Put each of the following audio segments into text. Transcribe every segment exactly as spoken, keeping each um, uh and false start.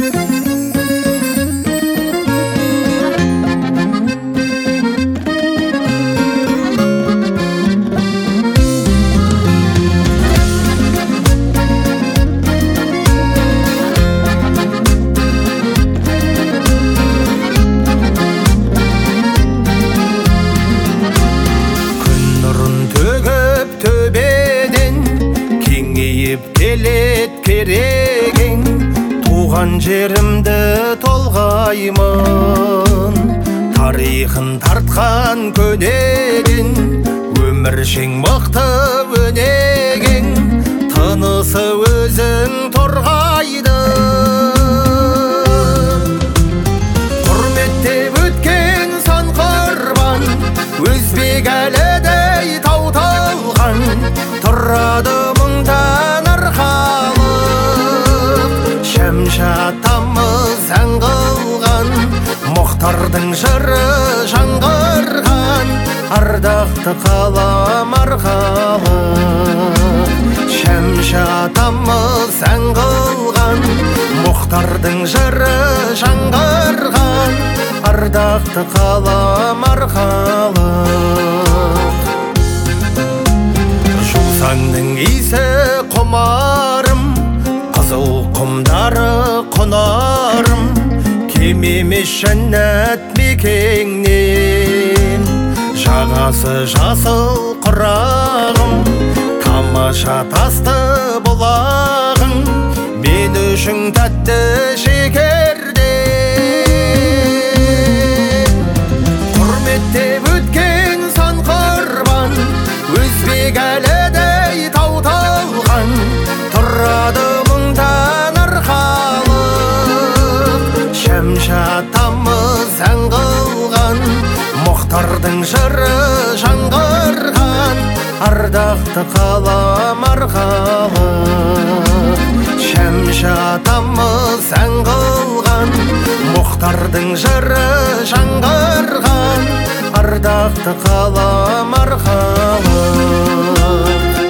Келет керегең, туған жерімді толғаймын. Тарихын тартқан көнегең, өміршең мықты өнегең, тынысы өзің торғайды. Құрметтеп өткен сан құрбан, өзбек әлідей тауталған, тұрады мұңдан арқалып. Шәмшатамыз ән қылған, Мұхтардың жыры жаңғырған, ардақты қалам арқалық. Шәмшатамыз ән қылған, Мұхтардың жыры жаңғырған, ардақты қалам арқалық. Жусаңның иісі құмарым, қызыл құмдары құнарым, кемемес жәннат мекеннен. Жағасы жасыл құрағым, тамаша тасты бұлағың, мен үшін тәтті шекерден. Құрметтеп өткен сан құрбан, өзбек әлідей тауталған, тұрады мұңдан арқалық. Шәмшатамыз ән қылған, Мұхтардың жыры жаңғырған, ардақты қалам арқалық. Шәмшатамыз ән қылған, Мұхтардың жыры жаңғырған, ардақты қалам арқалық.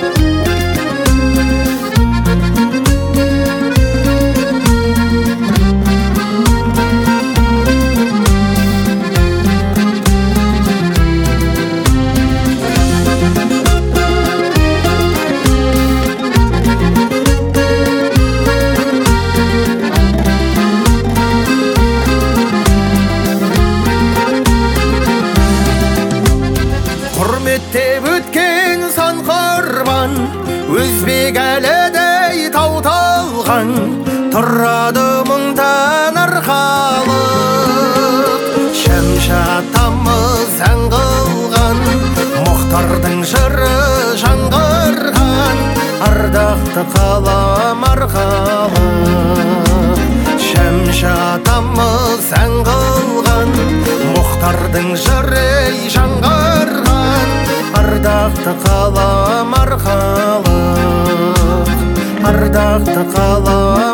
Құрметтеп өткен сан құрбан, өзбек әлідей тауталған, тұрады мұңдан арқалық. Шәмшатамыз ән қылған, Мұхтардың жыры жаңғырған, ардақты қалам арқалық. Шәмшатамыз ән қылған, Мұхтардың жыры жаңғырған, ардақты қалам арқалық. Ардақты қалам